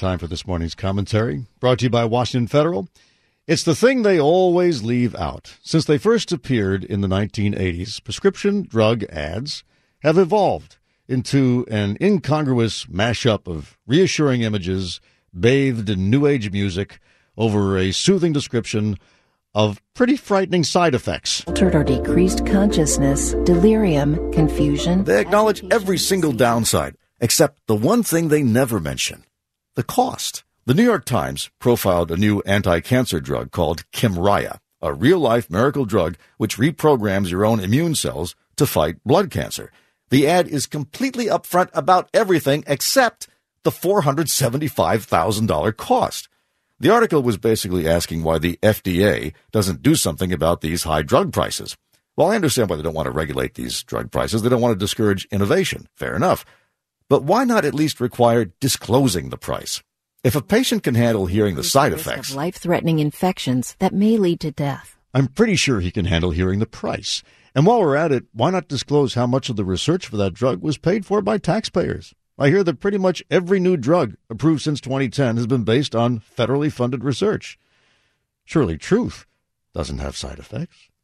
Time for this morning's commentary, brought to you by Washington Federal. It's the thing they always leave out. Since they first appeared in the 1980s, prescription drug ads have evolved into an incongruous mashup of reassuring images bathed in New Age music over a soothing description of pretty frightening side effects. Altered or decreased consciousness, delirium, confusion. They acknowledge every single downside, except the one thing they never mention, the cost. The New York Times profiled a new anti-cancer drug called Kymriah, a real-life miracle drug which reprograms your own immune cells to fight blood cancer. The ad is completely upfront about everything except the $475,000 cost. The article was basically asking why the FDA doesn't do something about these high drug prices. Well, I understand why they don't want to regulate these drug prices. They don't want to discourage innovation. Fair enough. But why not at least require disclosing the price? If a patient can handle hearing the side effects of life-threatening infections that may lead to death, I'm pretty sure he can handle hearing the price. And while we're at it, why not disclose how much of the research for that drug was paid for by taxpayers? I hear that pretty much every new drug approved since 2010 has been based on federally funded research. Surely truth doesn't have side effects.